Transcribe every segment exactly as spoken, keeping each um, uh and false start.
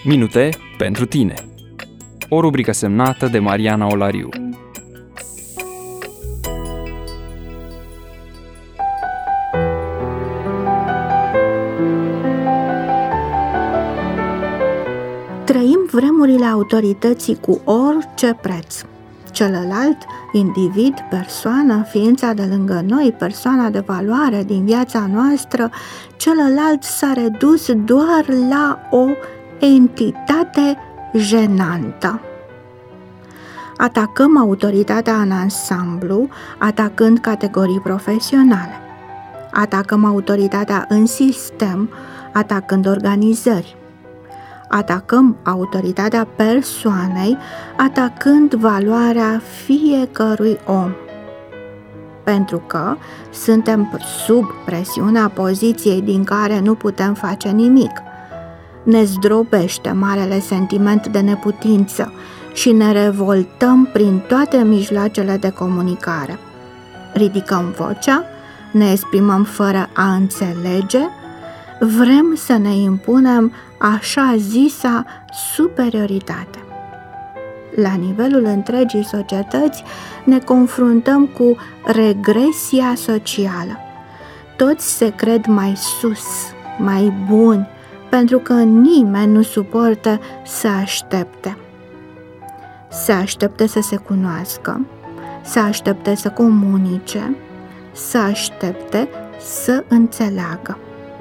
Minute pentru tine. O rubrică semnată de Mariana Olariu. Trăim vremurile autorității cu orice preț. Celălalt, individ, persoană, ființa de lângă noi, persoana de valoare din viața noastră, celălalt s-a redus doar la o entitate jenantă. Atacăm autoritatea în ansamblu, atacând categorii profesionale. Atacăm autoritatea în sistem, atacând organizări. Atacăm autoritatea persoanei, atacând valoarea fiecărui om. Pentru că suntem sub presiunea poziției din care nu putem face nimic. Ne zdrobește marele sentiment de neputință și ne revoltăm prin toate mijloacele de comunicare. Ridicăm vocea, ne exprimăm fără a înțelege, vrem să ne impunem așa zisa superioritate. La nivelul întregii societăți ne confruntăm cu regresia socială. Toți se cred mai sus, mai buni, pentru că nimeni nu suportă să aștepte. Să aștepte să se cunoască, să aștepte să comunice, să aștepte să înțeleagă.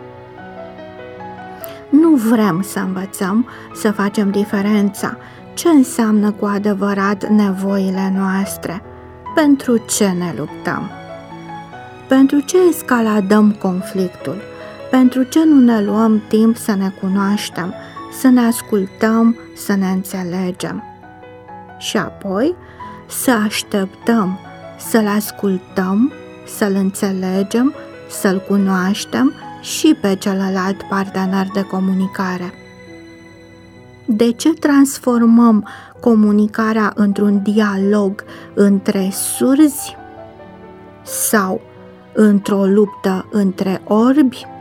Nu vrem să învățăm să facem diferența, ce înseamnă cu adevărat nevoile noastre, pentru ce ne luptăm, pentru ce escaladăm conflictul, pentru ce nu ne luăm timp să ne cunoaștem, să ne ascultăm, să ne înțelegem și apoi să așteptăm să-l ascultăm, să-l înțelegem, să-l cunoaștem și pe celălalt partener de comunicare. De ce transformăm comunicarea într-un dialog între surzi sau într-o luptă între orbi?